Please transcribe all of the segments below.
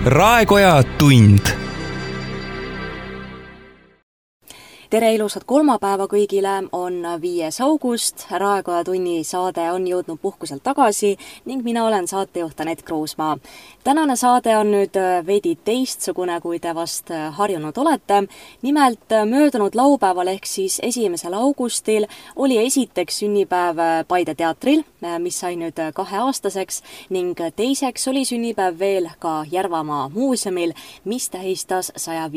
Raekoja tund. Tere ilusat kolmapäeva kõigile, on 5. august, Raekoja tunni saade on jõudnud puhkuselt tagasi ning mina olen saatejuht Anett Kruusmaa. Tänane saade on nüüd veidi teistsugune, kui te vast harjunud olete. Nimelt möödunud laupäeval ehk siis 1. augustil oli esiteks sünnipäev Paide teatril, mis sai nüüd 2-aastaseks, ning teiseks oli sünnipäev veel ka Järvamaa muuseumil, mis tähistas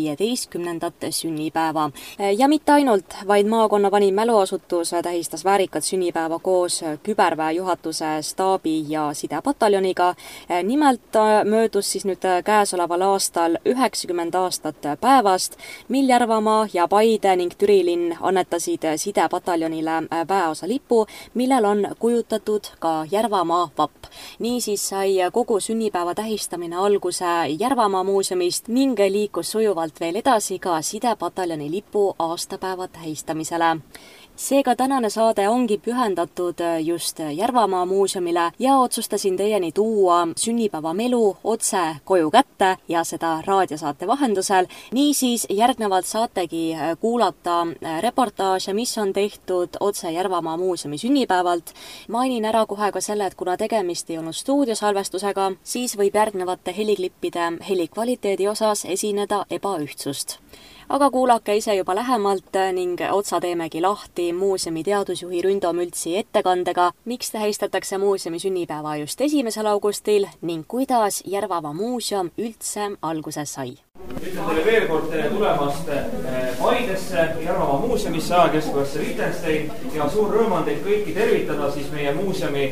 115. sünnipäeva. Ja mitte ainult, vaid maakonna vanim mäluasutus tähistas väärikat sünnipäeva koos küberväe juhatuse staabi ja sidepataljoniga. Nimelt möödus siis nüüd käesoleval aastal 90 aastat päevast, mil Järvamaa ja Paide ning Türi linn annetasid sidepataljonile väeosa lipu, millel on kujutatud ka Järvamaa vapp. Niisiis sai kogu sünnipäeva tähistamine alguse Järvamaa muuseumist ning liikus sujuvalt veel edasi ka sidepataljoni lipu aastapäeva tähistamisele. Seega tänane saade ongi pühendatud just Järvamaa muuseumile ja otsustasin teieni tuua sünnipäeva melu otse koju kätte ja seda raadiosaate vahendusel. Niisiis järgnevalt saategi kuulata reportaaže, mis on tehtud otse Järvamaa muuseumi sünnipäevalt. Mainin ära kohe ka selle, et kuna tegemist ei olnud stuudiosalvestusega, siis võib järgnevate heliklippide helikvaliteedi osas esineda ebaühtsust. Aga kuulake ise juba lähemalt ning otsa teemegi lahti muuseumi teadusjuhi Ründo Mültsi ettekandega, miks tähistatakse muuseumi sünnipäeva just 1. augustil ning kuidas Järvamaa muuseum üldse alguse sai. Ütlen teile veel kord tere tulemast Paidesse, Järvamaa muuseumisse, ajakeskkonnasse Liechtenstein ja suur rõõm on teid kõiki tervitada siis meie muuseumi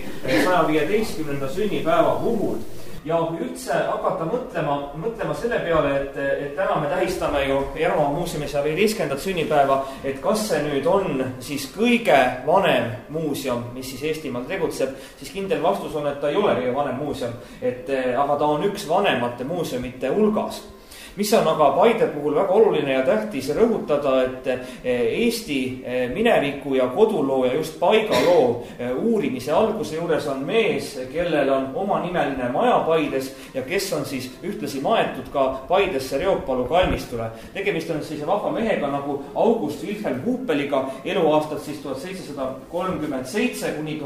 115. sünnipäeva puhul. Ja kui üldse hakata mõtlema selle peale, et täna me tähistame ju Järvamaa muuseumi 115. sünnipäeva, et kas see nüüd on siis kõige vanem muuseum, mis siis Eestimaal tegutseb, siis kindel vastus on, et ta ei ole kõige vanem muuseum, aga ta on üks vanemate muuseumite hulgas. Mis on aga Paide puhul väga oluline ja tähtis rõhutada, et Eesti mineviku ja koduloo ja just paigaloo uurimise alguse juures on mees, kellel on omanimeline maja Paides ja kes on siis ühtlasi maetud ka Paidesse Reopalu kalmistule. Tegemist on siis vahva mehega nagu August Wilhelm Huppeliga, eluaastad siis 1737 kuni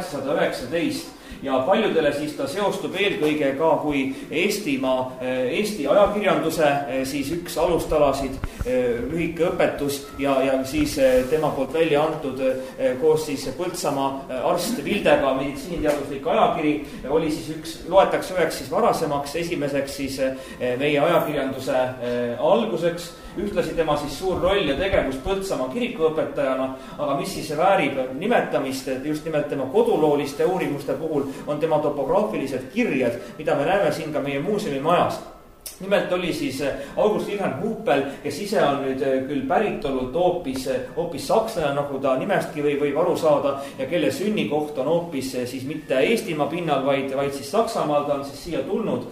1819. Ja paljudele siis ta seostub eelkõige ka kui Eesti ajakirjanduse siis üks alustalasid, lühike õpetus ja siis tema poolt välja antud koos siis Põltsamaa arst Vildega meditsiiniteaduslik ajakiri oli siis loetakse üheks siis varasemaks esimeseks siis meie ajakirjanduse alguseks. Ühtlasi tema siis suur roll ja tegevus Põltsamaa kirikuõpetajana, aga mis siis väärib nimetamist, et just nimelt tema kodulooliste uurimuste puhul on tema topograafilised kirjed, mida me näeme siin ka meie muuseumi majas. Nimelt oli siis August Wilhelm Huppel, kes ise on nüüd küll päritolult hoopis sakslane, nagu ta nimestki võib aru saada, ja kelle sünnikoht on hoopis siis mitte Eestimaa pinnal, vaid siis Saksamaal. Ta on siis siia tulnud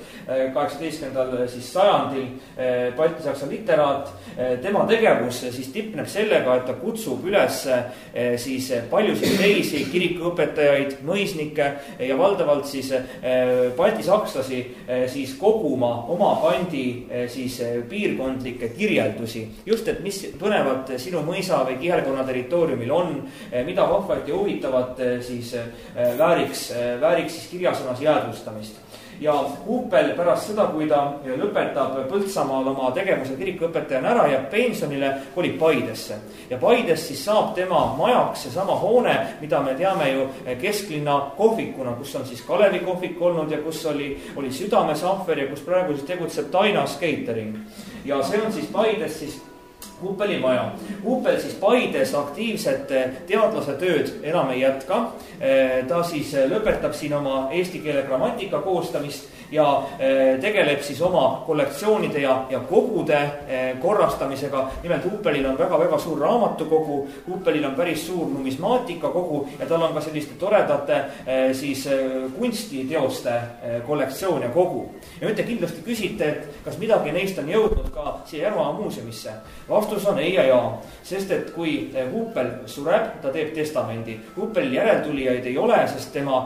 18. siis sajandil, baltisaksa literaat. Tema tegevus siis tipneb sellega, et ta kutsub üles siis paljusid teisi kirikuõpetajaid, mõisnikke ja valdavalt siis baltisakslasi siis koguma oma kandi siis piirkondlikke kirjeldusi. Just, et mis põnevat sinu mõisa või kihelkonna territooriumil on, mida vahvat ja huvitavat siis vääriks siis kirjasõnas jäädvustamist. Ja Huppel pärast seda, kui ta lõpetab Põltsamaal oma tegevuse kirikuõpetajana ära ja pensionile, kolib Paidesse. Ja Paides siis saab tema majaks seesama hoone, mida me teame ju kesklinna kohvikuna, kus on siis Kalevi kohvik olnud ja kus oli Südamesahver ja kus praegu siis tegutseb Tainas Catering. Ja see on siis Paides siis Huppeli maja. Huppel siis Paides aktiivset teadlase tööd enam ei jätka. Ta siis lõpetab siin oma eesti keele grammatika koostamist ja tegeleb siis oma kollektsioonide ja kogude korrastamisega. Nimelt Huppelil on väga suur raamatukogu, Huppelil on päris suur numismaatikakogu ja tal on ka selliste toredate siis kunstiteoste kollektsioon ja kogu. Ja nüüd te kindlasti küsite, et kas midagi neist on jõudnud ka siia Järvamaa muuseumisse. vastus on ei ja jaa. Sest et kui Huppel sureb, ta teeb testamendi. Huppelil järeltulijaid ei ole, sest tema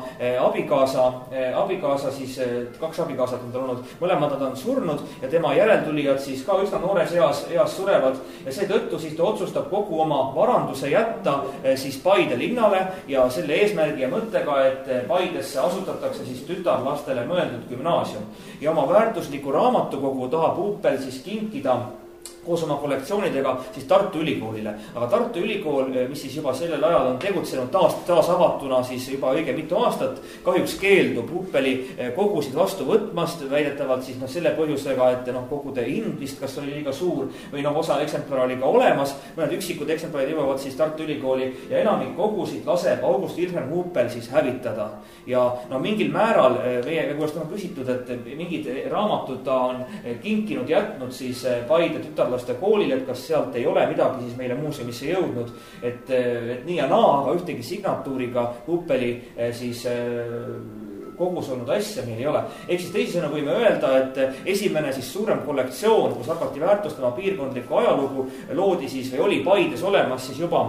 abikaasa siis, 2 abikaasat on tal olnud, mõlemad nad on surnud ja tema järeltulijad siis ka üsna noores eas surevad. Ja seetõttu siis ta otsustab kogu oma varanduse jätta siis Paide linnale ja selle eesmärgi ja mõttega, et Paidesse asutatakse siis tütarlastele mõeldud gümnaasium. Ja oma väärtusliku raamatukogu tahab Huppel siis kinkida koos oma kollektsioonidega siis Tartu Ülikoolile. Aga Tartu Ülikool, mis siis juba sellel ajal on tegutsenud taas avatuna siis juba õige mitu aastat, kahjuks keeldub Huppeli kogusid vastu võtmast, väidetavalt siis selle põhjusega, et kogude hind vist kas oli liiga suur või osa eksemplar oli ka olemas. Mõned üksikud eksemplarid jõuavad siis Tartu Ülikooli ja enamik kogusid laseb August Wilhelm Huppel siis hävitada. Ja mingil määral meie kuulest on küsitud, et mingid raamatud ta on kinkinud jätnud siis Paide tütarlaste koolile, et kas sealt ei ole midagi siis meile muuseumisse jõudnud, et nii ja naa, aga ühtegi signatuuriga Huppeli siis kogus olnud asja meil ei ole. Ehk siis teisisõna võime öelda, et esimene siis suurem kollektsioon, kus hakati väärtustama piirkondlikku ajalugu, loodi siis või oli Paides olemas siis juba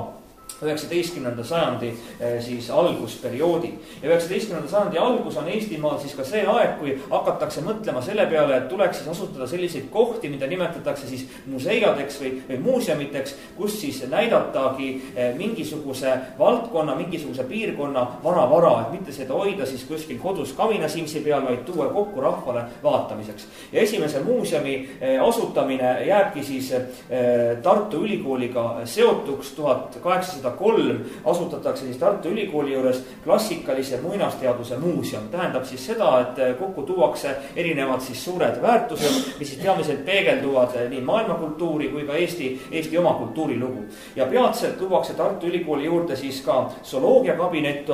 19. sajandi siis algusperioodi. Ja 19. sajandi algus on Eestimaal siis ka see aeg, kui hakatakse mõtlema selle peale, et tuleks siis asutada selliseid kohti, mida nimetatakse siis museiadeks või muuseumiteks, kus siis näidatagi mingisuguse valdkonna, mingisuguse piirkonna vana vara, et mitte seda hoida siis kuskil kodus kaminasimsi peal, vaid tuua kokku rahvale vaatamiseks. Ja esimese muuseumi asutamine jääbki siis Tartu Ülikooliga seotuks. 1803 asutatakse siis Tartu Ülikooli juures klassikalise muinasteaduse muuseum. Tähendab siis seda, et kokku tuuakse erinevad siis suured väärtused, mis siis peamiselt peegelduvad nii maailmakultuuri kui ka Eesti oma kultuurilugu. Ja peatselt tuuakse Tartu Ülikooli juurde siis ka zooloogiakabinet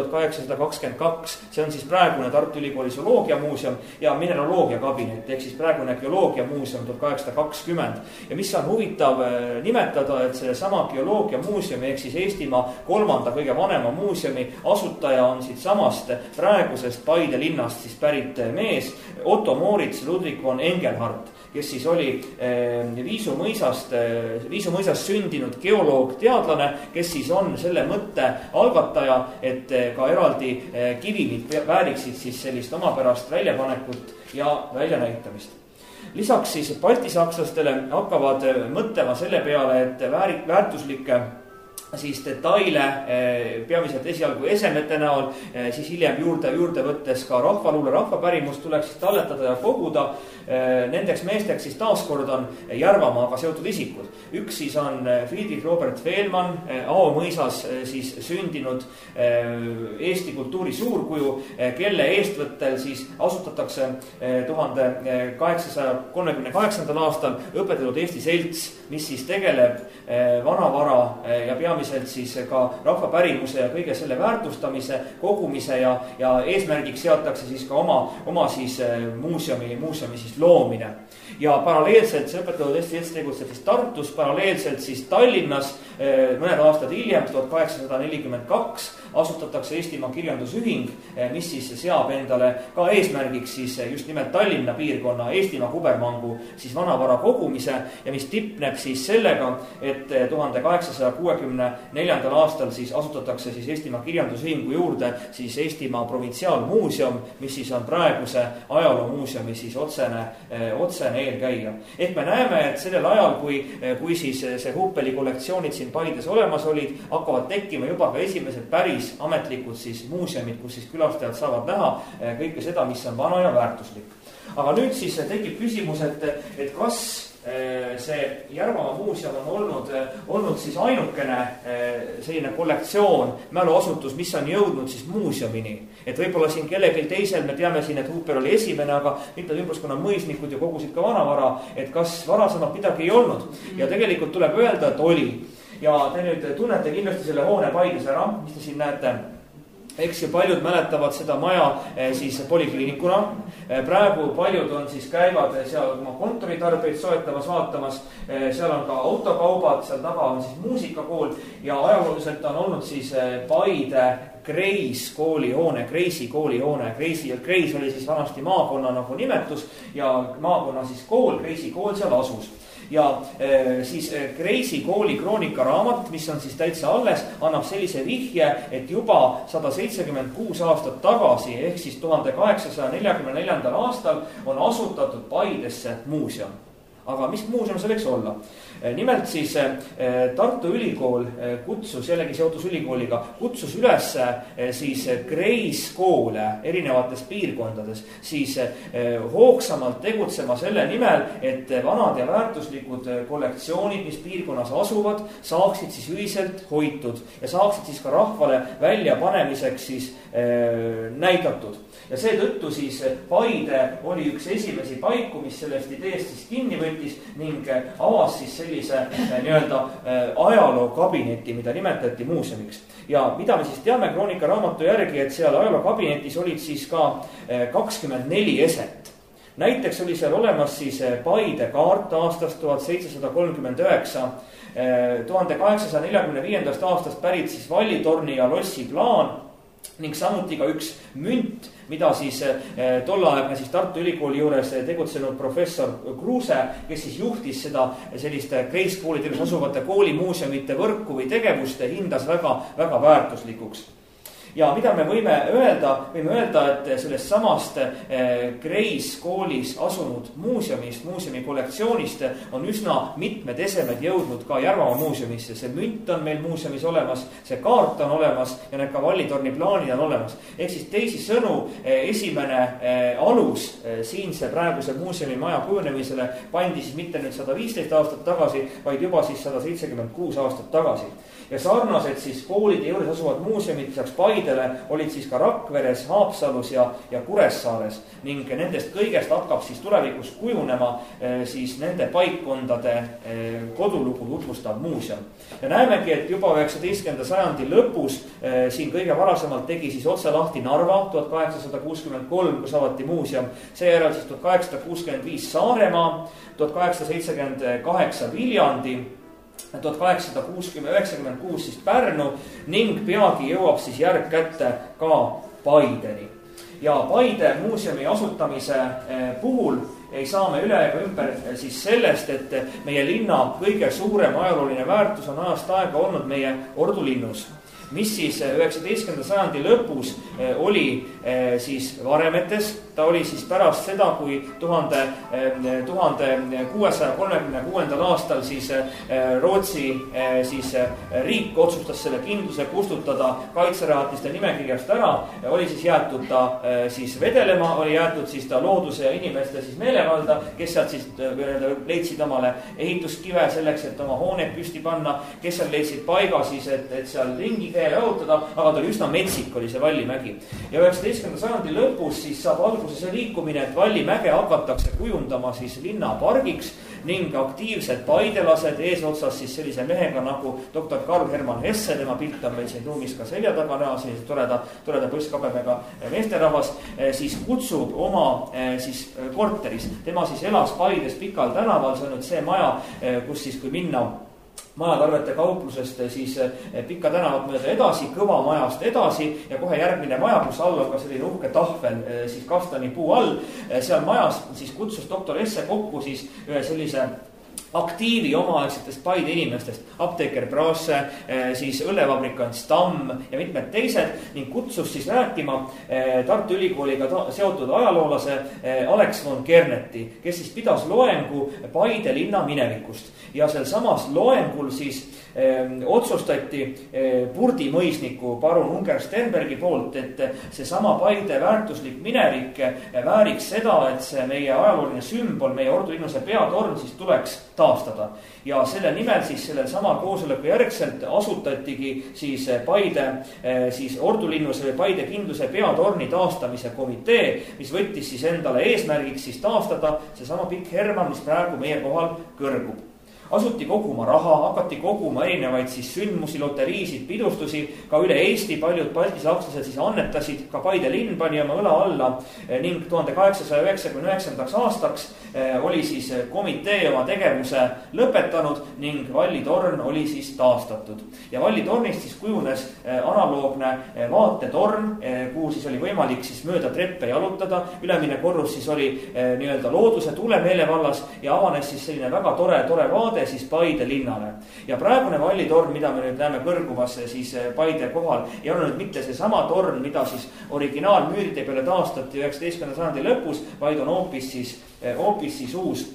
1822. See on siis praegune Tartu Ülikooli zooloogiamuuseum ja mineraloogiakabinet ehk siis praegune geoloogiamuuseum 1820. Ja mis on huvitav nimetada, et selle sama geoloogiamuuseumi ehk siis Eestimaa 3. kõige vanema muuseumi asutaja on siit samast praegusest Paide linnast siis pärit mees Otto Moritz Ludwig von Engelhardt, kes siis oli Viisu mõisast sündinud geoloog-teadlane, kes siis on selle mõtte algataja, et ka eraldi kivimid vääriksid siis sellist omapärast väljapanekut ja väljanäitamist. Lisaks siis baltisakslastele hakkavad mõtlema selle peale, et väärtuslikke siis detaile peamiselt esialgu esemete näol, siis hiljem juurde võttes ka rahvaluule, rahvapärimust tuleks siis talletada ja koguda. Nendeks meesteks siis taaskord on Järvamaaga seotud isikud. Üks siis on Friedrich Robert Fehlmann, Ao mõisas siis sündinud Eesti kultuuri suurkuju, kelle eestvõttel siis asutatakse 1838. aastal õpetatud Eesti selts, mis siis tegeleb vanavara ja peamiselt siis ka rahvapärimuse ja kõige selle väärtustamise, kogumise ja eesmärgiks seatakse siis ka oma siis muuseumi siis loomine. Ja paralleelselt see õpetatud Eesti selts tegutseb siis Tartus, paralleelselt siis Tallinnas mõned aastad hiljem, 1842 asutatakse Eestimaa Kirjandusühing, mis siis seab endale ka eesmärgiks siis just nimelt Tallinna piirkonna Eestimaa kubermangu siis vanavara kogumise ja mis tipneb siis sellega, et 1864. aastal siis asutatakse siis Eestimaa Kirjandusühingu juurde siis Eestimaa provintsiaalmuuseum, mis siis on praeguse ajaloomuuseumi siis otsene eelkäija. Ehk me näeme, et sellel ajal, kui siis see Huppeli kollektsioonid siin Paides olemas olid, hakkavad tekkima juba ka esimesed päris ametlikud siis muuseumid, kus siis külastajad saavad näha kõike seda, mis on vana ja väärtuslik. Aga nüüd siis tekib küsimus, et kas see Järvamaa muuseum on olnud siis ainukene selline kollektsioon, mäluasutus, mis on jõudnud siis muuseumini. Et võib-olla siin kellelgi teisel, me teame siin, et Huppel oli esimene, aga mitmed ümbruskonna mõisnikud ja kogusid ka vanavara, et kas varasemalt midagi ei olnud. Ja tegelikult tuleb öelda, et oli. Ja te nüüd tunnete kindlasti selle hoone Paides ära, mis te siin näete. Eks ju paljud mäletavad seda maja siis polikliinikuna. Praegu paljud on siis käivad seal oma kontoritarbeid soetamas, vaatamas. Seal on ka autokaubad, seal taga on siis muusikakool ja ajalooliselt on olnud siis Paide Kreis koolihoone, Kreisi koolihoone. Kreis oli siis vanasti maakonna nagu nimetus ja maakonna siis kool, Kreisi kool seal asus. Ja siis Kreisi kooli kroonikaraamat, mis on siis täitsa alles, annab sellise vihje, et juba 176 aastat tagasi, ehk siis 1844. aastal on asutatud Paidesse muuseum. Aga mis muuseum see võiks olla? Nimelt siis Tartu Ülikool kutsus, jällegi seotus ülikooliga, kutsus üles siis kreiskoole erinevates piirkondades siis hoogsamalt tegutsema selle nimel, et vanad ja väärtuslikud kollektsioonid, mis piirkonnas asuvad, saaksid siis ühiselt hoitud ja saaksid siis ka rahvale väljapanemiseks siis näidatud. Ja seetõttu siis Paide oli üks esimesi paiku, mis sellest ideest siis kinni võttis ning avas siis sellise nii-öelda ajalookabineti, mida nimetati muuseumiks. Ja mida me siis teame kroonikaraamatu järgi, et seal ajalookabinetis olid siis ka 24 eset. Näiteks oli seal olemas siis Paide kaart aastast 1739, 1845. aastast pärit siis Vallitorni ja Lossi plaan ning samuti ka üks münt, mida siis tolleaegne siis Tartu Ülikooli juures tegutsenud professor Kruuse, kes siis juhtis seda sellist kreiskoolide juures asuvate koolimuuseumite võrku või tegevust, hindas väga, väga väärtuslikuks. Ja mida me võime öelda, et sellest samast kreiskoolis asunud muuseumist, muuseumi kollektsioonist on üsna mitmed esemed jõudnud ka Järvamaa muuseumisse. See münt on meil muuseumis olemas, see kaart on olemas ja need ka Vallitorni plaanid on olemas. Ehk siis teisisõnu, esimene alus siinse praeguse muuseumi maja kujunemisele pandi siis mitte nüüd 115 aastat tagasi, vaid juba siis 176 aastat tagasi. Ja sarnased siis koolide juures asuvad muuseumid lisaks Paidele olid siis ka Rakveres, Haapsalus ja Kuressaares ning nendest kõigest hakkab siis tulevikus kujunema siis nende paikkondade kodulugu tutvustav muuseum. Ja näemegi, et juba 19. sajandi lõpus siin kõige varasemalt tegi siis otse lahti Narva 1863, kus avati muuseum, seejärel siis 1865 Saaremaa, 1878 Viljandi, 1896 siis Pärnu ning peagi jõuab siis järg kätte ka Paideni. Ja Paide muuseumi asutamise puhul ei saa me üle ega ümber siis sellest, et meie linna kõige suurem ajalooline väärtus on ajast aega olnud meie Ordulinnus, mis siis 19. sajandi lõpus oli siis Varemetes. Ta oli siis pärast seda, kui 1636. aastal siis Rootsi siis riik otsustas selle kindluse kustutada kaitserajatiste nimekirjast ära, oli siis jäetud ta siis vedelema, oli jäetud siis ta looduse ja inimeste siis meelevalda, kes sealt siis leidsid omale ehituskive selleks, et oma hooneid püsti panna, kes seal leidsid paiga siis, et seal ringi jahutada, aga ta oli üsna metsik, oli see Vallimägi. Ja 19. sajandi lõpus siis saab alguse see liikumine, et Vallimäge hakatakse kujundama siis linnapargiks ning aktiivsed paidelased eesotsas siis sellise mehega nagu doktor Karl Hermann Hesse, tema pilt on meil siin ruumis ka selja taga näha, sellise toreda põsskabemega meesterahvas, siis kutsub oma siis korteris. Tema siis elas Paides Pikal tänaval, see on nüüd see maja, kus siis kui minna majatarvete kauplusest siis Pika tänavat mööda edasi, Kõva majast edasi ja kohe järgmine maja, kus all on ka selline uhke tahvel siis kastani puu all. Seal majas siis kutsus doktor Esse kokku siis ühe sellise aktiivi omaaegsetest Paide inimestest, apteeker Braasse, siis õllevabrikant Stamm ja mitmed teised ning kutsus siis rääkima Tartu Ülikooliga seotud ajaloolase Alex von Kerneti, kes siis pidas loengu Paide linna minevikust ja seal samas loengul siis otsustati purdimõisniku parun Unger Stenbergi poolt, et see sama Paide väärtuslik minevik vääriks seda, et see meie ajalooline sümbol, meie Ordulinnuse peatorn siis tuleks taastada. Ja selle nimel siis sellel samal koosoleku järgselt asutatigi siis Paide siis Ordulinnuse või Paide kindluse peatorni taastamise komitee, mis võttis siis endale eesmärgiks siis taastada see sama pikk Hermann, mis praegu meie kohal kõrgub. asuti koguma raha, hakati koguma erinevaid siis sündmusi, loteriisid, pidustusi, ka üle Eesti paljud baltisakslased siis annetasid, ka Paide linn pani oma õla alla ning 1899. aastaks oli siis komitee oma tegevuse lõpetanud ning Valli torn oli siis taastatud. Ja Valli tornist siis kujunes analoogne vaatetorn, kuhu siis oli võimalik siis mööda treppe jalutada. Ülemine korrus siis oli nii-öelda looduse tulemeele vallas ja avanes siis selline väga tore vaade siis Paide linnale. Ja praegune Valli torn, mida me nüüd näeme kõrgumas siis Paide kohal, ei ole nüüd mitte see sama torn, mida siis originaalmüüride peale taastati 19. sajandi lõpus, vaid on hoopis siis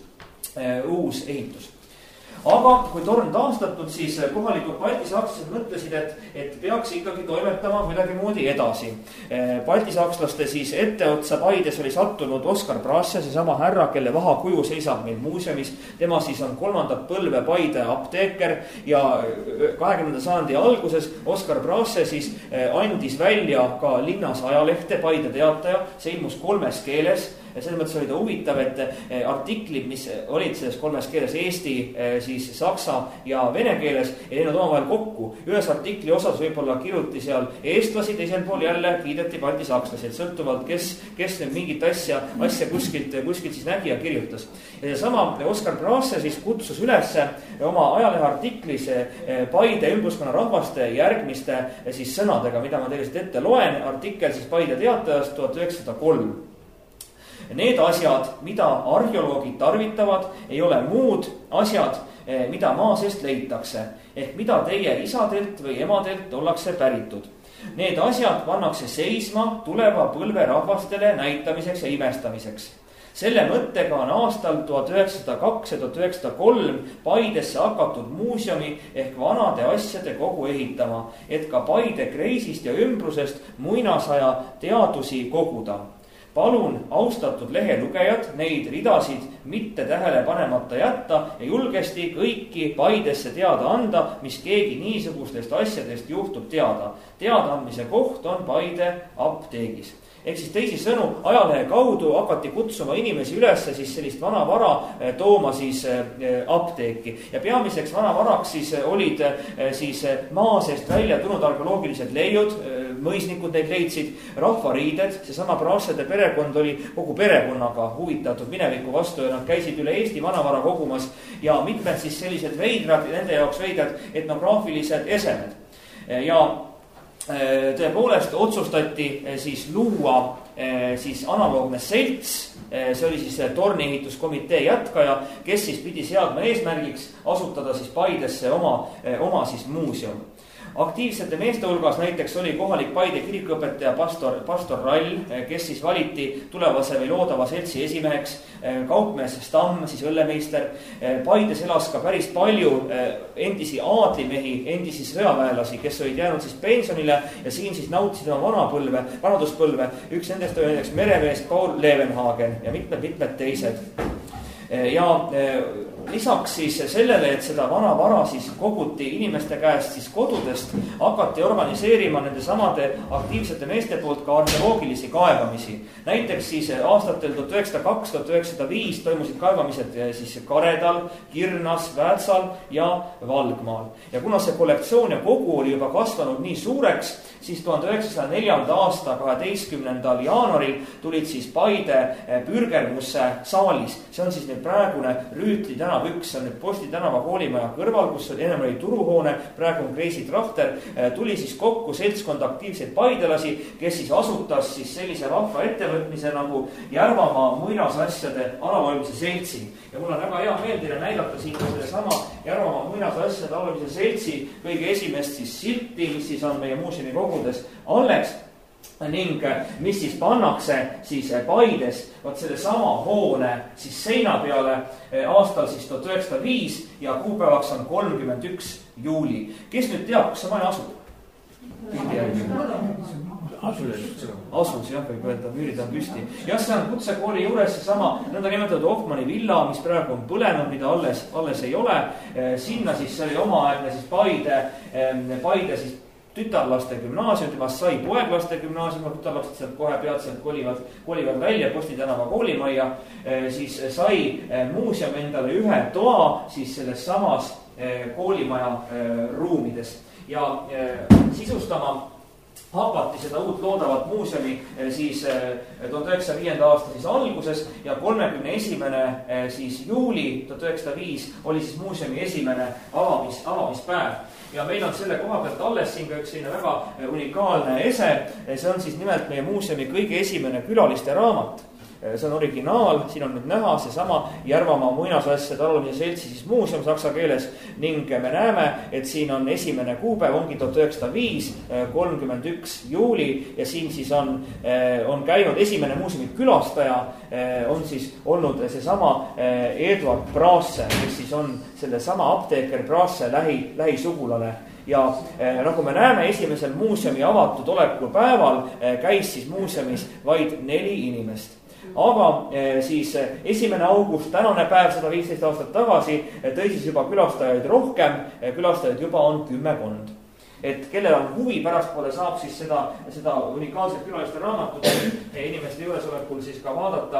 uus ehitus. Aga kui torn taastatud, siis kohalikud baltisakslased mõtlesid, et peaks ikkagi toimetama kuidagi moodi edasi. Baltisakslaste siis etteotsa Paides oli sattunud Oskar Brasse, seesama härra, kelle vahakuju seisab meil muuseumis. Tema siis on 3. põlve Paide apteeker ja 20. sajandi alguses Oskar Brasse siis andis välja ka linnas ajalehte Paide Teataja, see ilmus 3 keeles. Ja selles mõttes oli ta huvitav, et artiklid, mis olid selles 3 keeles, eesti, siis saksa ja vene keeles, ei läinud omavahel kokku. Ühes artikli osas võib-olla kirjuti seal eestlasi, teisel pool jälle kiideti baltisakslasi, et sõltuvalt, kes nüüd mingit asja kuskilt siis nägi ja kirjutas. Ja sama Oskar Brasse siis kutsus üles oma ajalehe artiklis Paide ümbruskonna rahvaste järgmiste siis sõnadega, mida ma teile ette loen. Artikkel siis Paide Teatajast 1903. Need asjad, mida arheoloogid tarvitavad, ei ole muud asjad, mida maa seest leitakse, ehk mida teie isadelt või emadelt ollakse päritud. Need asjad pannakse seisma tuleva põlve rahvastele näitamiseks ja imestamiseks. Selle mõttega on aastal 1902 ja 1903 Paidesse hakatud muuseumi ehk vanade asjade kogu ehitama, et ka Paide kreisist ja ümbrusest muinasaja teadusi koguda. Palun, austatud lehelugejad, neid ridasid mitte tähele panemata jätta ja julgesti kõiki Paidesse teada anda, mis keegi niisugustest asjadest juhtub teada. Teadaandmise koht on Paide apteegis. Ehk siis teisisõnu, ajalehe kaudu hakati kutsuma inimesi üles siis sellist vanavara tooma siis apteeki. Ja peamiseks vanavaraks siis olid siis maa seest välja tulnud arheoloogilised leiud, mõisnikud neid leidsid, rahvariided, seesama Brassede perekond oli kogu perekonnaga huvitatud mineviku vastu ja nad käisid üle Eesti vanavara kogumas ja mitmed siis sellised veidrad, nende jaoks veidrad etnograafilised esemed. Ja tõepoolest otsustati siis luua siis analoogne selts, see oli siis torniehituskomitee jätkaja, kes siis pidi seadma eesmärgiks asutada siis Paidesse oma siis muuseum. Aktiivsete meeste hulgas näiteks oli kohalik Paide kirikuõpetaja pastor Rall, kes siis valiti tulevase või loodava seltsi esimeheks, kaupmees Stamm, siis õllemeister. Paides elas ka päris palju endisi aadlimehi, endisi sõjaväelasi, kes olid jäänud siis pensionile ja siin siis nautisid oma vanaduspõlve. Üks nendest oli näiteks meremees Paul Levenhagen ja mitmed teised. Ja lisaks siis sellele, et seda vanavara siis koguti inimeste käest siis kodudest, hakati organiseerima nende samade aktiivsete meeste poolt ka arheoloogilisi kaevamisi. Näiteks siis aastatel 1902-1905 toimusid kaevamised siis Karedal, Kirnas, Väätsal ja Valgmaal. Ja kuna see kollektsioon ja kogu oli juba kasvanud nii suureks, siis 1904. aasta 12. jaanuaril tulid siis Paide Pürgermusse saalis. See on siis nüüd praegune Rüütli tänav 1, see on nüüd Posti tänava koolimaja kõrval, kus ennem oli turuhoone, praegu on Kreisi Trahter. Tuli siis kokku seltskond aktiivseid paidelasi, kes siis asutas siis sellise vahva ettevõtmise nagu Järvamaa muinasasjade alavaimse seltsi. Ja mul on väga hea meel teile näidata siin selle sama Järvamaa muinasasjade alavaimse seltsi kõige esimest siis silti, mis siis on meie muuseumi kogudes alles ning mis siis pannakse siis Paides võt selle sama hoone siis seina peale aastal siis 1905 ja kuupäevaks on 31. juuli. Kes nüüd teab, kus see maja asub? Asus, jah, võib öelda, müürid on püsti. Jah, see on kutsekooli juures seesama nõnda nimetatud Hoffmanni villa, mis praegu on põlenud, mida alles ei ole. Sinna siis see oli omaaegne siis Paide siis tütarlaste gümnaasium, temast sai poeglaste gümnaasium, tütarlased sealt kohe peatselt kolivad välja Posti tänava koolimajja, siis sai muuseum endale ühe toa siis selles samas koolimaja ruumides ja sisustama hakati seda uut loodavat muuseumi siis 1905. aasta siis alguses ja 31. siis juuli 1905 oli siis muuseumi esimene avamispäev. Ja meil on selle koha pealt alles siin ka üks selline väga unikaalne ese. See on siis nimelt meie muuseumi kõige esimene külaliste raamat. See on originaal, siin on nüüd näha seesama Järvamaa muinasasjade talumise seltsi siis muuseum saksa keeles ning me näeme, et siin on esimene kuupäev, ongi 1905, 31. juuli ja siin siis on käinud esimene muuseumi külastaja, on siis olnud seesama Eduard Brasse, kes siis on selle sama apteeker Brasse lähisugulane. Ja nagu me näeme, esimesel muuseumi avatud olekul päeval käis siis muuseumis vaid 4 inimest. Aga siis 1. august, tänane päev, 115 aastat tagasi, tõi siis juba külastajaid rohkem, külastajaid juba on 10. Et kellel on huvi, pärastpoole saab siis seda unikaalset külaliste raamatut inimeste juuresolekul siis ka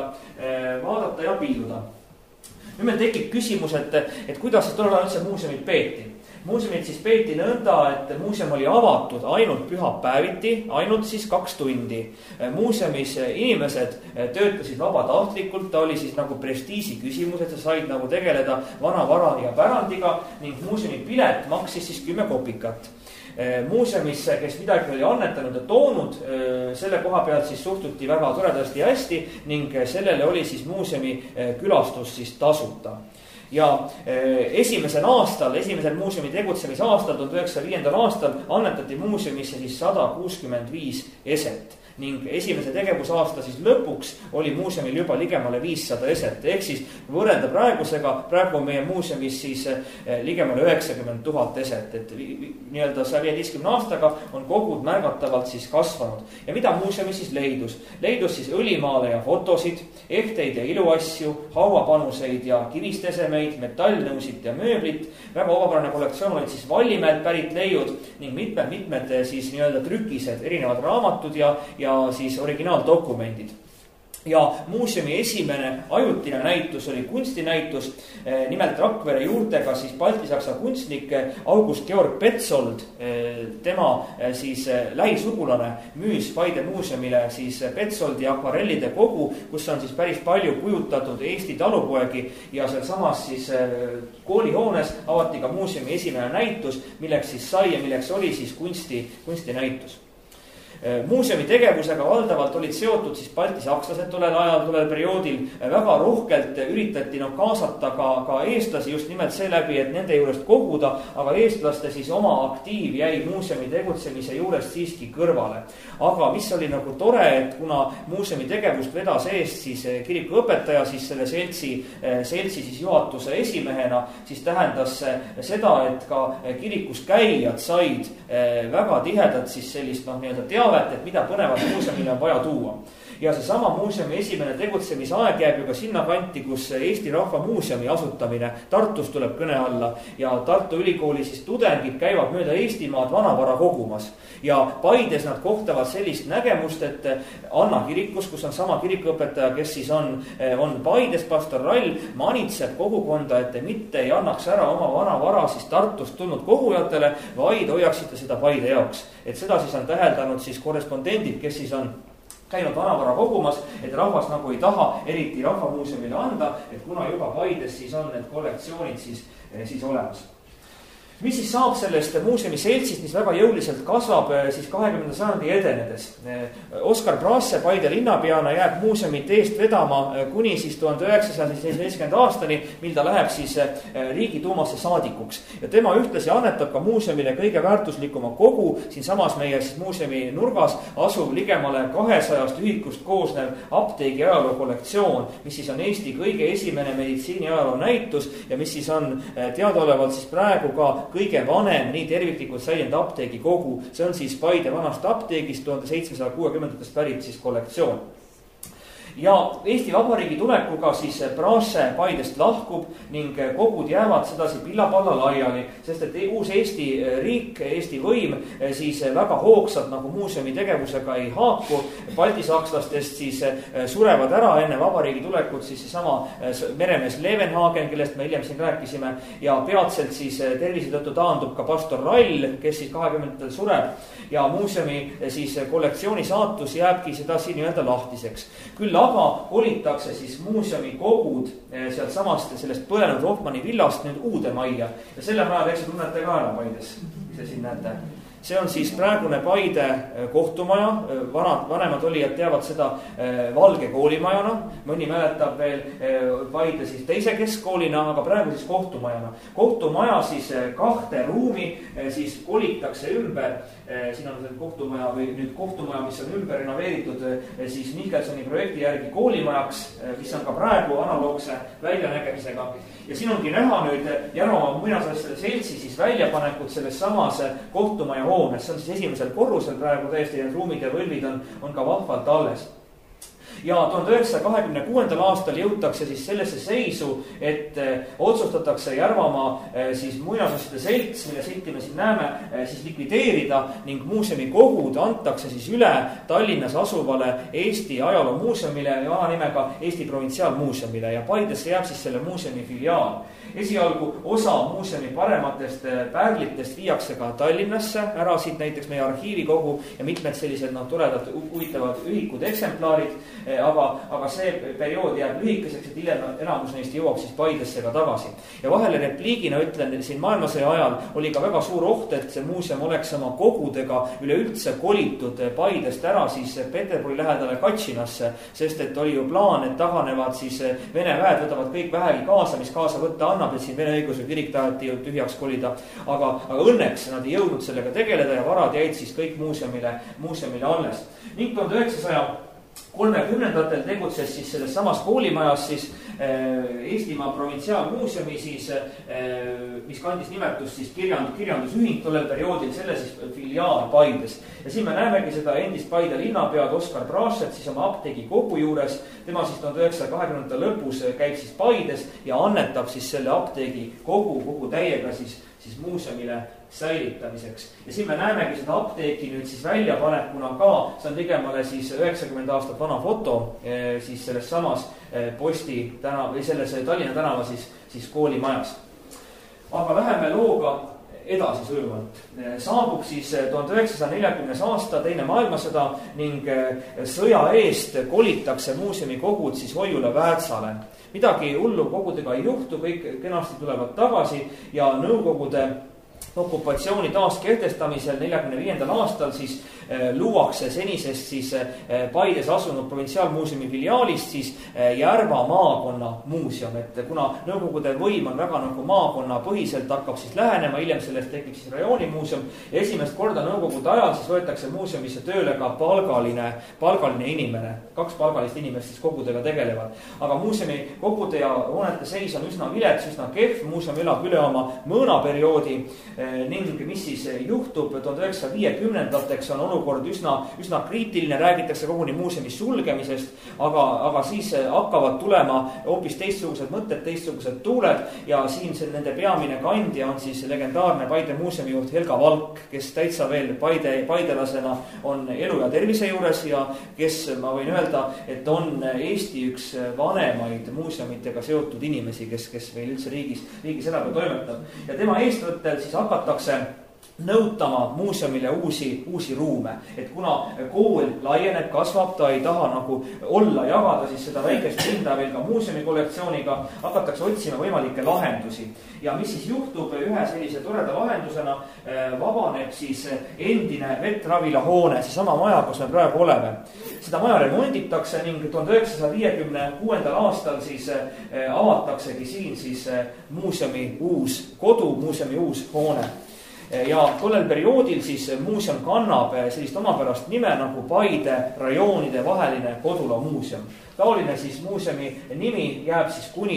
vaadata ja piiluda. Nüüd meil tekib küsimus, et kuidas see tollal üldse muuseumid peeti. Muuseumid siis peeti nõnda, et muuseum oli avatud ainult pühapäeviti, ainult siis 2 tundi. Muuseumis inimesed töötasid vabatahtlikult, ta oli siis nagu prestiisi küsimus, et sa said nagu tegeleda vanavara ja pärandiga ning muuseumi pilet maksis siis 10 kopikat. Muuseumisse, kes midagi oli annetanud ja toonud, selle koha pealt siis suhtuti väga toredasti hästi ning sellele oli siis muuseumi külastus siis tasuta. Ja esimesel muuseumi tegutsemise aastal, 1905. aastal annetati muuseumisse siis 165 eset. Ning esimese tegevusaasta siis lõpuks oli muuseumil juba ligemale 500 eset. Ehk siis võrrelda praegu on meie muuseumis siis ligemale 90 000 eset. Et nii-öelda 115 aastaga on kogud märgatavalt siis kasvanud. Ja mida muuseumis siis leidus? Leidus siis õlimaale ja fotosid, ehteid ja iluasju, hauapanuseid ja kivistesemeid, metallnõusid ja mööblit. Väga omapärane kollektsioon olid siis Vallimäelt pärit leiud ning mitmed siis nii-öelda trükised, erinevad raamatud ja siis originaaldokumendid. Ja muuseumi esimene ajutine näitus oli kunstinäitus, nimelt Rakvere juurtega siis baltisaksa kunstnik August Georg Petzold, tema siis lähisugulane müüs Paide muuseumile siis Petsoldi akvarellide kogu, kus on siis päris palju kujutatud Eesti talupoegi ja seal samas siis koolihoones avati ka muuseumi esimene näitus, milleks siis sai ja milleks oli siis kunstinäitus. Muuseumi tegevusega valdavalt olid seotud siis baltisakslased tollel perioodil. Väga rohkelt üritati kaasata ka eestlasi just nimelt seeläbi, et nende juurest koguda, aga eestlaste siis oma aktiiv jäi muuseumi tegutsemise juurest siiski kõrvale. Aga mis oli nagu tore, et kuna muuseumi tegevust vedas eest siis kirikuõpetaja, siis selle seltsi siis juhatuse esimehena, siis tähendas seda, et ka kirikus käijad said väga tihedalt siis sellist nii-öelda teavet, et mida põnevat muuseumile on vaja tuua. Ja seesama muuseumi esimene tegutsemisaeg jääb ju ka sinna kanti, kus Eesti Rahva Muuseumi asutamine Tartus tuleb kõne alla ja Tartu Ülikooli siis tudengid käivad mööda Eestimaad vanavara kogumas. Ja Paides nad kohtavad sellist nägemust, et Anna kirikus, kus on sama kirikuõpetaja, kes siis on Paides, pastor Rall, manitseb kogukonda, et te mitte ei annaks ära oma vanavara siis Tartust tulnud kogujatele, vaid hoiaksite seda Paide jaoks. Et seda siis on täheldanud siis korrespondendid, kes siis on käinud vanavara kogumas, et rahvas nagu ei taha eriti Rahvamuuseumile anda, et kuna juba Paides siis on need kollektsioonid siis olemas. Mis siis saab sellest muuseumi seltsist, mis väga jõuliselt kasvab siis 20. sajandi edenedes? Oskar Brasse Paide linnapeana jääb muuseumit eest vedama kuni siis 1917. aastani, mil ta läheb siis Riigiduumasse saadikuks. Ja tema ühtlasi annetab ka muuseumile kõige väärtuslikuma kogu, siin samas meie siis muuseumi nurgas asuv ligemale 200 ühikust koosnev apteegi ajaloo kollektsioon, mis siis on Eesti kõige esimene meditsiini ajaloo näitus ja mis siis on teadaolevalt siis praegu ka kõige vanem nii terviklikult säilinud apteegi kogu. See on siis Paide vanast apteegist 1760. pärit siis kollektsioon. ja Eesti Vabariigi tulekuga siis Braše Paidest lahkub ning kogud jäävad sedasi pilla-palla laiali, sest et uus Eesti riik, Eesti võim siis väga hoogsalt nagu muuseumi tegevusega ei haaku. Baltisakslastest siis surevad ära enne vabariigi tulekut siis sama meremees Levenhagen, kellest me hiljem siin rääkisime, ja peatselt siis tervise tõttu taandub ka pastor Rall, kes siis 20. sureb ja muuseumi siis kollektsiooni saatus jääbki sedasi nii-öelda lahtiseks. Küll aga kolitakse siis muuseumi kogud sealt samast sellest põlenud Hoffmanni villast nüüd uude majja ja selle maja täitsa tunnete ka ära Paides, mis te siin näete. See on siis praegune Paide kohtumaja, vanemad olijad teavad seda Valge koolimajana, mõni mäletab veel Paide siis teise keskkoolina, aga praegu siis kohtumajana. Kohtumaja siis 2 ruumi siis kolitakse ümber, siin on kohtumaja või nüüd kohtumaja, mis on ümber renoveeritud siis Mihkelsoni projekti järgi koolimajaks, mis on ka praegu analoogse väljanägemisega. Ja siin ongi näha nüüd Järvamaa muinasasjade seltsi siis väljapanekud selles samas kohtumaja hoones. See on siis esimesel korrusel praegu täiesti need ruumid ja võlvid on ka vahvalt alles. Ja 1926. aastal jõutakse siis sellesse seisu, et otsustatakse Järvamaa siis muinasasjade selts, mille silti me siin näeme, siis likvideerida ning muuseumi kogud antakse siis üle Tallinnas asuvale Eesti ajaloomuuseumile ja nimega Eesti Provintsiaalmuuseumile ja Paidesse jääb siis selle muuseumi filiaal. Esialgu osa muuseumi parematest pärlitest viiakse ka Tallinnasse ära, siit näiteks meie arhiivikogu ja mitmed sellised toredad huvitavad ühikud eksemplaarid, aga see periood jääb lühikeseks, et hiljem enamus neist jõuab siis Paidesse ka tagasi. Ja vahele repliigina ütlen, siin maailmasõja ajal oli ka väga suur oht, et see muuseum oleks oma kogudega üleüldse kolitud Paidest ära siis Peterburi lähedale Katšinasse, sest et oli ju plaan, et taganevad siis Vene väed, võtavad kõik vähegi kaasa, mis kaasa võtta annab, et siin Vene õigeusu kirik taheti ju tühjaks kolida, aga õnneks nad ei jõudnud sellega tegeleda ja varad jäid siis kõik muuseumile alles. Ning 1930-ndatel tegutses siis selles samas koolimajas siis Eestimaa Provintsiaalmuuseumi siis, mis kandis nimetust siis kirjandusühing tollel perioodil, selle siis filiaal Paides. Ja siin me näemegi seda endist Paide linnapead Oskar Brašet siis oma apteegi kogu juures. Tema siis 1920. lõpus käib siis Paides ja annetab siis selle apteegi kogu täiega siis muuseumile säilitamiseks. Ja siin me näemegi seda apteeki nüüd siis väljapanekuna ka, see on ligemale siis 90 aastat vana foto siis selles samas Posti tänava või selles Tallinna tänava siis koolimajas. Aga läheme looga edasi sujuvalt. Saabub siis 1940. aasta teine maailmasõda ning sõja eest kolitakse muuseumi kogud siis Hoiula Väätsale. Midagi hullu kogudega ei juhtu, kõik kenasti tulevad tagasi ja Nõukogude okupatsiooni taas kehtestamisel 1945. aastal siis luuakse senisest siis Paides asunud Provintsiaalmuuseumi filiaalist siis Järva maakonna muuseum, et kuna Nõukogude võim on väga nagu maakonna põhiselt hakkab siis lähenema, hiljem sellest tekib siis rajoonimuuseum ja esimest korda Nõukogude ajal siis võetakse muuseumisse tööle ka palgaline inimene, 2 palgalist inimest siis kogudega tegelevad. Aga muuseumi kogude ja hoonete seis on üsna vilets, üsna kehv, muuseum elab üle oma mõõnaperioodi ning mis siis juhtub 1950-ndateks on olukord üsna kriitiline, räägitakse koguni muuseumi sulgemisest, aga siis hakkavad tulema hoopis teistsugused mõtted, teistsugused tuuled ja siin nende peamine kandja on siis legendaarne Paide muuseumi juht Helga Valk, kes täitsa veel paidelasena on elu ja tervise juures ja kes, ma võin öelda, et on Eesti üks vanemaid muuseumitega seotud inimesi, kes meil üldse riigis elab ja toimetab. Ja tema eestvõttel siis hakatakse nõutama muuseumile uusi ruume, et kuna kool laieneb, kasvab, ta ei taha nagu olla, jagada siis seda väikest linda veel ka muuseumi kollektsiooniga, hakatakse otsima võimalikke lahendusi. Ja mis siis juhtub, ühe sellise toreda lahendusena vabaneb siis endine Vettravila hoone, see sama maja, kus me praegu oleme. Seda maja remonditakse ning 1956. aastal siis avataksegi siin siis muuseumi uus kodu, muuseumi uus hoone. Ja tollel perioodil siis muuseum kannab sellist omapärast nime nagu Paide rajoonide vaheline Kodula muuseum. Taoline siis muuseumi nimi jääb siis kuni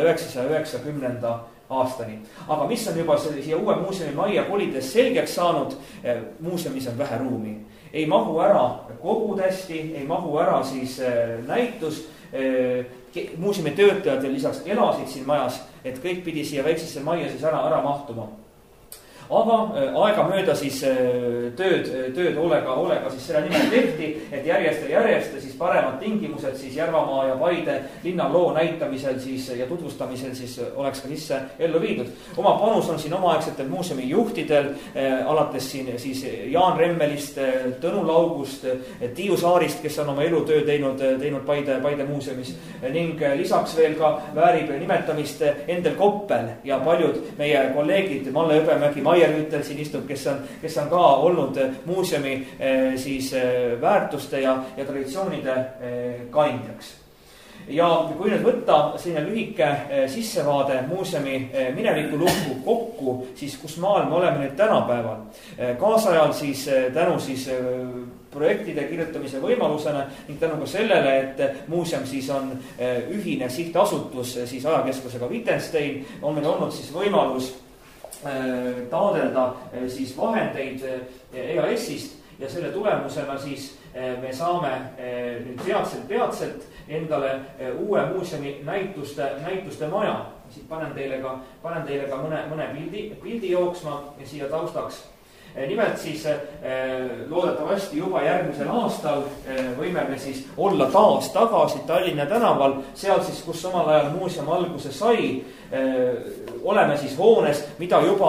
1990. aastani. Aga mis on juba siia uue muuseumi majja kolides selgeks saanud, muuseumis on vähe ruumi. ei mahu ära kogud hästi, ei mahu ära siis näitus. Muuseumi töötajad veel lisaks elasid siin majas, et kõik pidi siia väiksesse majja siis ära mahtuma. Aga aegamööda siis tööd hoolega siis selle nimel tehti, et järjest siis paremad tingimused siis Järvamaa ja Paide linnaloo näitamisel siis ja tutvustamisel siis oleks ka sisse ellu viidud. Oma panus on siin omaaegsetel muuseumi juhtidel, alates siin siis Jaan Remmelist, Tõnu Laugust, Tiiu Saarist, kes on oma elutöö teinud Paide muuseumis ning lisaks veel ka väärib nimetamist Endel Koppel ja paljud meie kolleegid, Malle Hõbemägi, Maier Hüttel siin istub, kes on ka olnud muuseumi siis väärtuste ja traditsioonide kandjaks. Ja kui nüüd võtta selline lühike sissevaade muuseumi minevikulukku kokku, siis kus maal me oleme nüüd tänapäeval. Kaasajal siis tänu siis projektide kirjutamise võimalusena ning tänu ka sellele, et muuseum siis on ühine sihtasutus siis ajakeskusega Wittgenstein, on meil olnud siis võimalus taodelda siis vahendeid EAS-ist ja selle tulemusena siis me saame nüüd peatselt endale uue muuseumi näituste maja. Siit panen teile ka mõne pildi jooksma ja siia taustaks. Nimelt siis loodetavasti juba järgmisel aastal võime me siis olla taas tagasi Tallinna tänaval, seal siis, kus samal ajal muuseum alguse sai. Oleme siis hoones, mida juba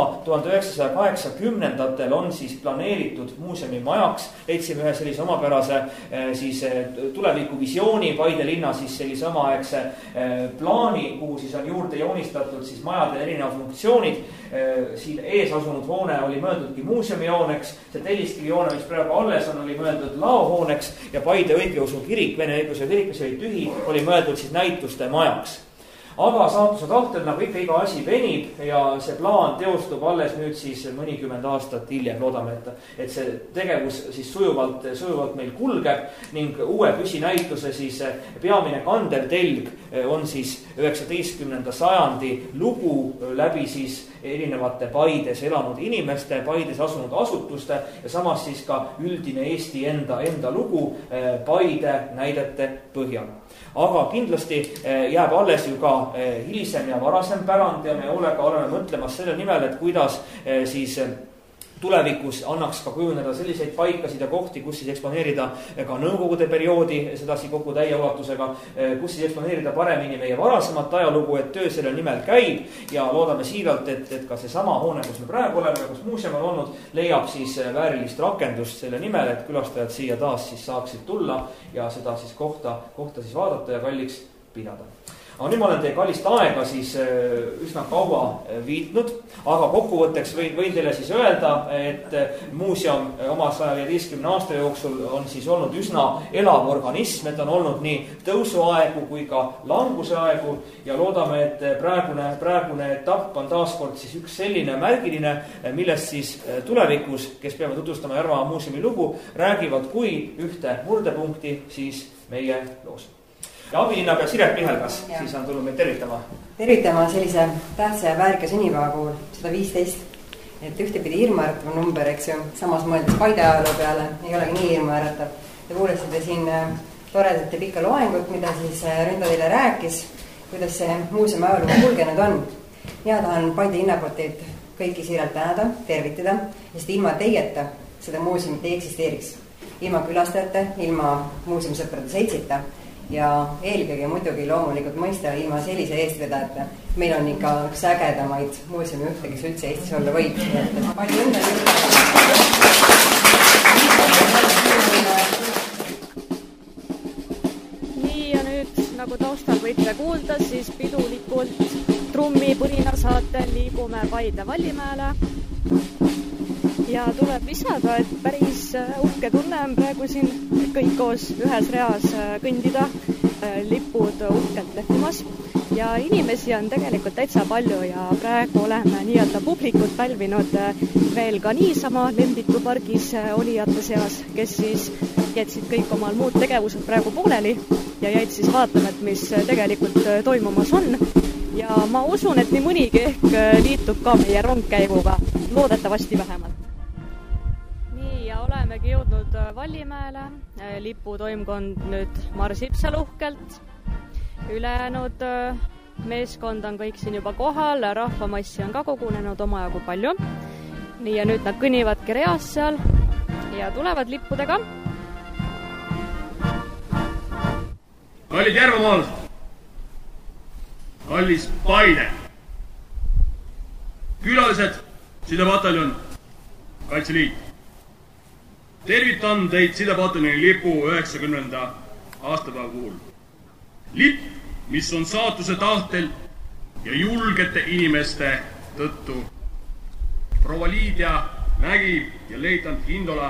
1980-ndatel on siis planeeritud muuseumi majaks. Leidsime ühe sellise omapärase siis tulevikuvisiooni Paide linna siis sellise omaaegse plaani, kuhu siis on juurde joonistatud siis majade erinevad funktsioonid. Siin ees asunud hoone oli mõeldudki muuseumihooneks, see Telliskivi hoone, mis praegu alles on, oli mõeldud laohooneks ja Paide õigeusu kirik, Vene õigeusu kirik, mis oli tühi, oli mõeldud siis näituste majaks. Aga saatuse tahtel, nagu ikka iga asi venib ja see plaan teostub alles nüüd siis mõnikümmend aastat hiljem. Loodame, et see tegevus siis sujuvalt meil kulgeb ning uue püsinäituse siis peamine kandev telg on siis 19. sajandi lugu läbi siis erinevate Paides elanud inimeste, Paides asunud asutuste ja samas siis ka üldine Eesti enda lugu Paide näidete põhjal. Aga kindlasti jääb alles ju ka hilisem ja varasem pärand ja me hoolega oleme mõtlemas selle nimel, et kuidas siis tulevikus annaks ka kujuneda selliseid paikasid ja kohti, kus siis eksponeerida ka nõukogude perioodi, sedasi kogu täieulatusega, kus siis eksponeerida paremini meie varasemat ajalugu, et töö selle nimel käib ja loodame siiralt, et ka see sama hoone, kus me praegu oleme, kus muuseum on olnud, leiab siis väärilist rakendust selle nimel, et külastajad siia taas siis saaksid tulla ja seda siis kohta siis vaadata ja kalliks pidada. Aga nüüd ma olen teie kallist aega siis üsna kaua viitnud, aga kokkuvõtteks võin teile siis öelda, et muuseum oma 115 aasta jooksul on siis olnud üsna elav organism, et on olnud nii tõusuaegu kui ka languseaegu ja loodame, et praegune etapp on taaskord siis üks selline märgiline, millest siis tulevikus, kes peame tutvustama Järvamaa muuseumi lugu, räägivad kui ühte murdepunkti siis meie loos. Ja abilinnapea Siret Mihelgas siis on tulnud meid tervitama. Tervitama sellise tähtsa ja väärika sünnipäeva puhul 115. Et ühtepidi hirmuäratav number, eks ju, samas mõeldes Paide ajaloo peale ei olegi nii hirmuäratav. Te kuulesite siin toredat ja pikka loengut, mida siis Ründa teile rääkis, kuidas see muuseumi ajaloo kulgenud on. Ja tahan Paide linnapoolt teid kõiki siiralt tänada, tervitada, sest ilma teieta seda muuseumit ei eksisteeriks. Ilma külastajate, ilma muuseumsõprade seltsita ja eelkõige muidugi loomulikult mõista ilma sellise eestvedajate. Meil on ikka üks ägedamaid muuseumijuhte, kes üldse Eestis olla võib. Palju õnne! Nii ja nüüd, nagu taustal võite kuulda, siis pidulikult trummipõrina saatel liigume Paide Vallimäele. Ja tuleb lisada, et päris uhke tunne on praegu siin kõik koos ühes reas kõndida, lipud uhkelt lehvimas ja inimesi on tegelikult täitsa palju ja praegu oleme nii-öelda publikut pälvinud veel ka niisama Lembitu pargis olijate seas, kes siis jätsid kõik omal muud tegevused praegu pooleli ja jäid siis vaatama, et mis tegelikult toimumas on. Ja ma usun, et nii mõnigi ehk liitub ka meie rongkäiguga, loodetavasti vähemalt. Nii, ja olemegi jõudnud Vallimäele, liputoimkond nüüd marsib seal uhkelt, ülejäänud meeskond on kõik siin juba kohal, rahvamassi on ka kogunenud omajagu palju. Nii ja nüüd nad kõnnivadki reas seal ja tulevad lippudega. Kallid järvamaalased, kallis Paide, külalised, sidepataljon, Kaitseliit. Tervitan teid sidepataljoni lipu 90. aastapäeva puhul. Lipp, mis on saatuse tahtel ja julgete inimeste tõttu. Proua Liidia Mägi ja leitant Hindola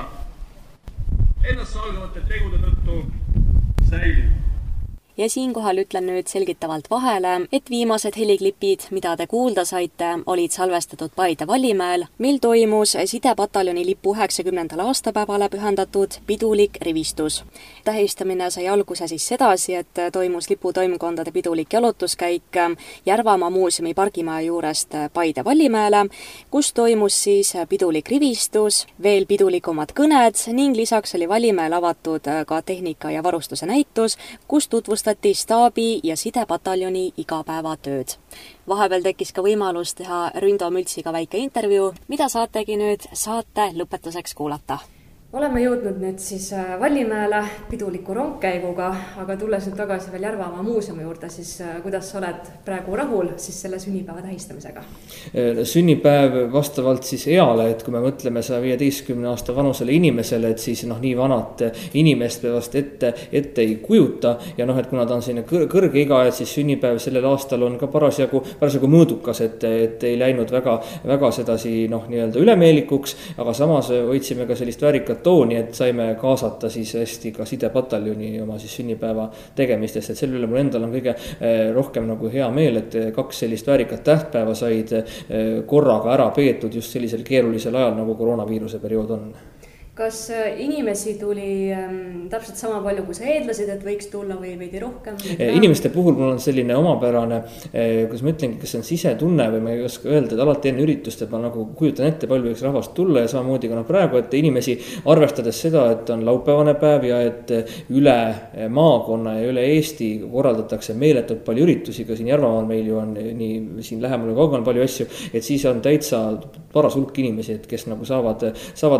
ennast salgavate tegude tõttu säilib. Ja siinkohal ütlen nüüd selgitavalt vahele, et viimased heliklipid, mida te kuulda saite, olid salvestatud Paide Vallimäel, mil toimus sidepataljoni lipu 90. aastapäevale pühendatud pidulik rivistus. Tähistamine sai alguse siis sedasi, et toimus liputoimkondade pidulik jalutuskäik Järvamaa muuseumi pargimaja juurest Paide Vallimäele, kus toimus siis pidulik rivistus, veel pidulikumad kõned ning lisaks oli Vallimäel avatud ka tehnika ja varustuse näitus, kus tutvustati staabi ja sidepataljoni igapäevatööd. Vahepeal tekkis ka võimalus teha Ründo Mültsiga väike intervjuu, mida saategi nüüd saate lõpetuseks kuulata. Oleme jõudnud nüüd siis Vallimäele piduliku rongkäiguga, aga tulles nüüd tagasi veel Järvamaa muuseumi juurde, siis kuidas sa oled praegu rahul siis selle sünnipäeva tähistamisega? Sünnipäev vastavalt siis eale, et kui me mõtleme 115 aasta vanusele inimesele, et siis nii vanat inimest vast ette ei kujuta ja et kuna ta on selline kõrge iga, et siis sünnipäev sellel aastal on ka parasjagu mõõdukas, et ei läinud väga sedasi nii-öelda ülemeelikuks, aga samas hoidsime ka sellist väärikat tooni, et saime kaasata siis hästi ka sidepataljoni oma siis sünnipäeva tegemistest, et selle üle mul endal on kõige rohkem hea meel, et 2 sellist väärikat tähtpäeva said korraga ära peetud just sellisel keerulisel ajal, nagu koroonaviiruse periood on. Kas inimesi tuli täpselt sama palju, kui sa eedlasid, et võiks tulla või veidi rohkem? Inimeste puhul mul on selline omapärane, kus ma ütlengi, kas on sisetunne või ma ei oska öelda, et alati enne üritust, et ma kujutan ette, palju võiks rahvast tulla ja samamoodi ka praegu, et inimesi arvestades seda, et on laupäevane päev ja et üle maakonna ja üle Eesti korraldatakse meeletult palju üritusi, ka siin Järvamaal meil ju on nii siin lähemal ja kaugal palju asju, et siis on täitsa paras hulk inimesi, et kes saavad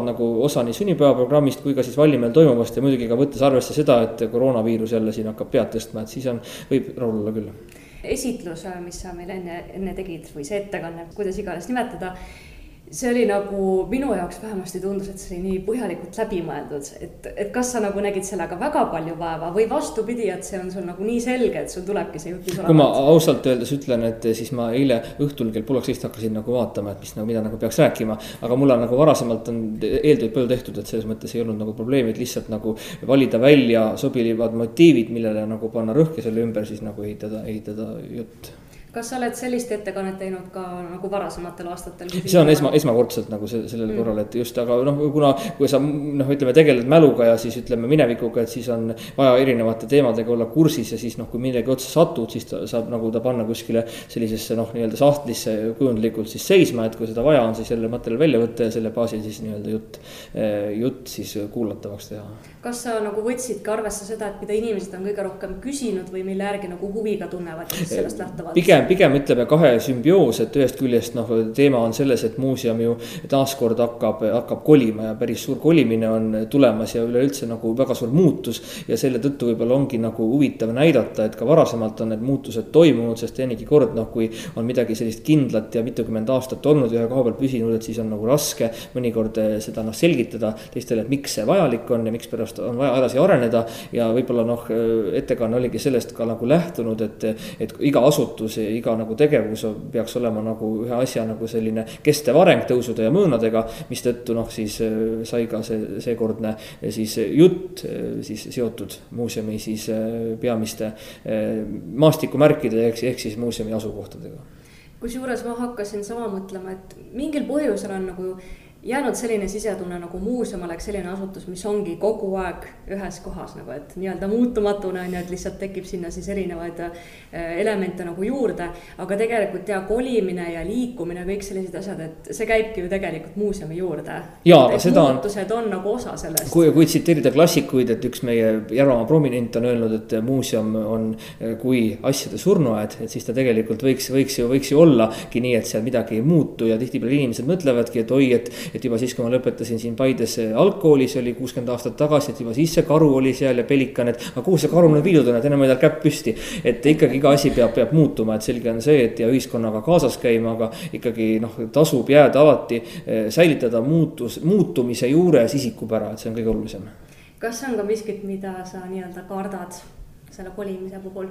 osa nii sünnipäevaprogrammist kui ka siis Vallimäel toimuvast ja muidugi ka võttes arvesse seda, et koroonaviirus jälle siin hakkab pead tõstma, et siis võib rahul olla küll. Esitlus, mis sa meil enne tegid või see ettekanne, kuidas iganes nimetada, see oli minu jaoks vähemasti tundus, et see oli nii põhjalikult läbimõeldud, et kas sa nägid sellega väga palju vaeva või vastupidi, et see on sul nii selge, et sul tulebki see jutt. Kui ma ausalt öeldes ütlen, et siis ma eile õhtul kell 11 hakkasin vaatama, et mida peaks rääkima, aga mul on varasemalt on eeltööd palju tehtud, et selles mõttes ei olnud probleemi, et lihtsalt valida välja sobilivad motiivid, millele panna rõhk ja selle ümber siis ehitada jutt. Kas sa oled sellist ettekannet teinud ka varasematel aastatel? See on esmakordselt sellel korral, et just, aga kui sa ütleme tegeled mäluga ja siis ütleme minevikuga, et siis on vaja erinevate teemadega olla kursis ja siis kui millegi otsa satud, siis saab ta panna kuskile sellisesse nii-öelda sahtlisse kujundlikult siis seisma, et kui seda vaja on, siis selle materjal välja võtta ja selle baasil siis nii-öelda jutt siis kuulatavaks teha. Kas sa võtsid ka arvesse seda, et mida inimesed on kõige rohkem küsinud või mille järgi huviga tunnevad ja sellest lähtavad? Pigem ütleme 2 sümbioos, et ühest küljest teema on selles, et muuseum ju taaskord hakkab kolima ja päris suur kolimine on tulemas ja üleüldse väga suur muutus ja selle tõttu võib-olla ongi huvitav näidata, et ka varasemalt on need muutused toimunud, sest ennegi kord, kui on midagi sellist kindlat ja mitukümmend aastat olnud ühe koha peal püsinud, et siis on raske mõnikord seda selgitada teistele, et miks see vajalik on ja miks pärast on vaja edasi areneda ja võib-olla ettekanne oligi sellest ka lähtunud, et iga asutus iga tegevus peaks olema ühe asja selline kestev areng tõusude ja mõõnadega, mis tõttu siis sai ka seekordne siis jutt siis seotud muuseumi siis peamiste maastikumärkide ehk siis muuseumi asukohtadega. Kusjuures ma hakkasin sama mõtlema, et mingil põhjusel on jäänud selline sisetunne, nagu muuseum oleks selline asutus, mis ongi kogu aeg ühes kohas, nagu et nii-öelda muutumatuna on ju, et lihtsalt tekib sinna siis erinevaid elemente nagu juurde, aga tegelikult kolimine ja liikumine, kõik sellised asjad, et see käibki ju tegelikult muuseumi juurde. Jaa, aga seda muutused on nagu osa sellest. Kui tsiteerida klassikuid, et üks meie Järvamaa prominent on öelnud, et muuseum on kui asjade surnuaed, et siis ta tegelikult võiks ju ollagi nii, et seal midagi ei muutu ja tihtipeale inimesed mõtlevadki, et oi, et juba siis, kui ma lõpetasin siin Paides algkoolis, oli 60 aastat tagasi, et juba siis see karu oli seal ja pelikan, et aga kuhu see karu nüüd viidud on, et enam ei tal käpp püsti. Et ikkagi iga asi peab muutuma, et selge on see, et ja ühiskonnaga kaasas käima, aga ikkagi tasub jääda alati säilitada muutumise juures isikupära, et see on kõige olulisem. Kas see on ka miskit, mida sa nii-öelda kardad selle kolimise puhul?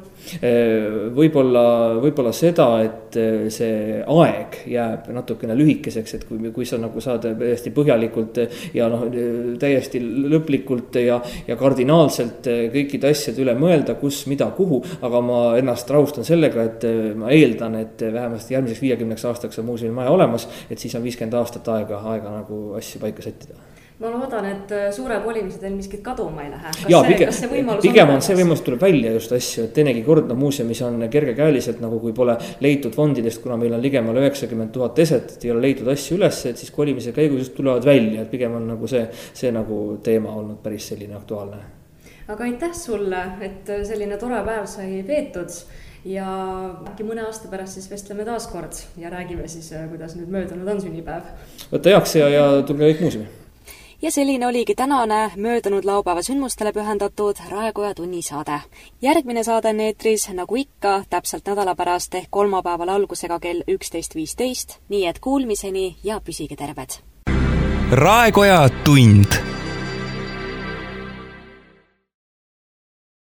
Võib-olla seda, et see aeg jääb natukene lühikeseks, et kui sa nagu saad täiesti põhjalikult ja täiesti lõplikult ja kardinaalselt kõikide asjade üle mõelda, kus, mida, kuhu, aga ma ennast rahustan sellega, et ma eeldan, et vähemasti järgmiseks 50 aastaks on muuseumi maja olemas, et siis on 50 aastat aega nagu asju paika sättida. Ma loodan, et suure kolimise teil miskit kaduma ei lähe. Pigem on see võimalus tuleb välja just asju, et teinegi kord muuseumis on kergekäeliselt, nagu kui pole leitud fondidest, kuna meil on ligemale 90 000 eset, et ei ole leitud asju üles, et siis kolimise käigus just tulevad välja, et pigem on nagu see nagu teema olnud päris selline aktuaalne. Aga aitäh sulle, et selline tore päev sai veetud ja äkki mõne aasta pärast siis vestleme taas kord ja räägime siis, kuidas nüüd möödunud on sünnipäev. Võtta heaks ja tulge kõik muuseumi. Ja selline oligi tänane möödunud laupäeva sündmustele pühendatud Raekoja tunni saade. Järgmine saade on eetris, nagu ikka, täpselt nädala pärast ehk kolmapäeval algusega kell 11.15, nii et kuulmiseni ja püsige terved. Raekoja tund.